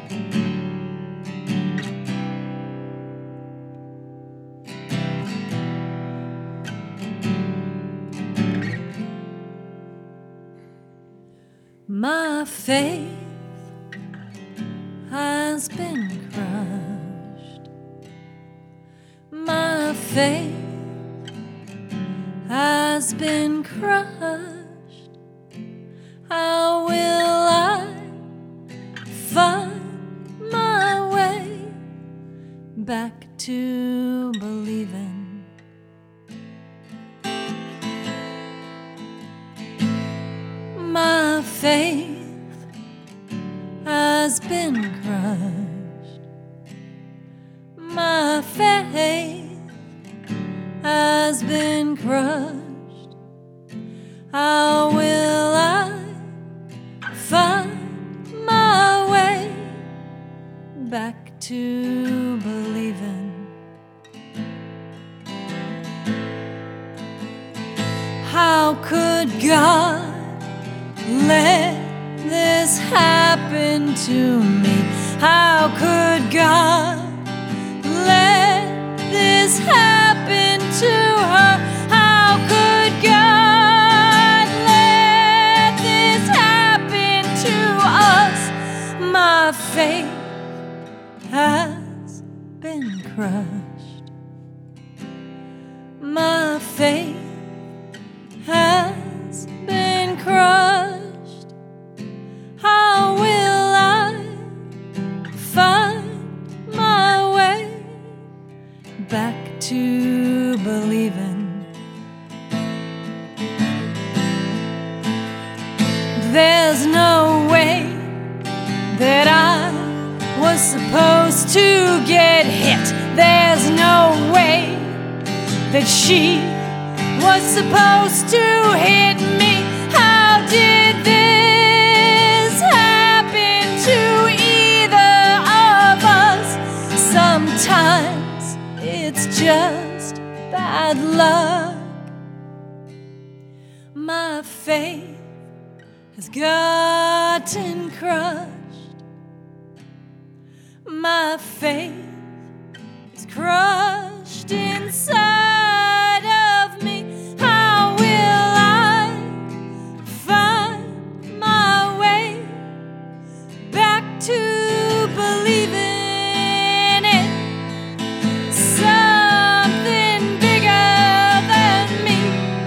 My faith has been crushed. My faith has been crushed. How will I find my way back to believing? My faith has been crushed. My faith has been crushed. How will I find my way back to believing? How could God let this happen to me? How could God let this happen to her? How could God let this happen to us? My faith has been crushed. My faith has been crushed. How will I find my way back to believing? There's no way that I was supposed to get hit. There's no way that she was supposed to hit me. How did this happen to either of us? Sometimes it's just bad luck. My faith has gotten crushed. My faith is crushed inside of me. How will I find my way back to believing in something bigger than me?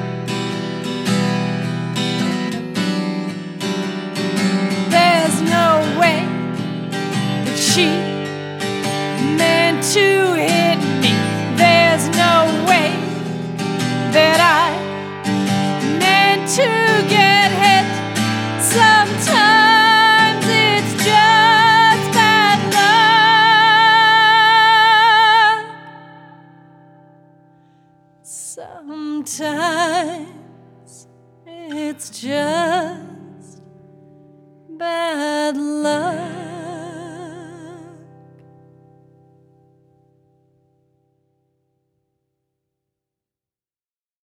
There's no way that she meant to hit me. There's no way that I meant to get hit. Sometimes it's just bad luck. Sometimes it's just bad luck.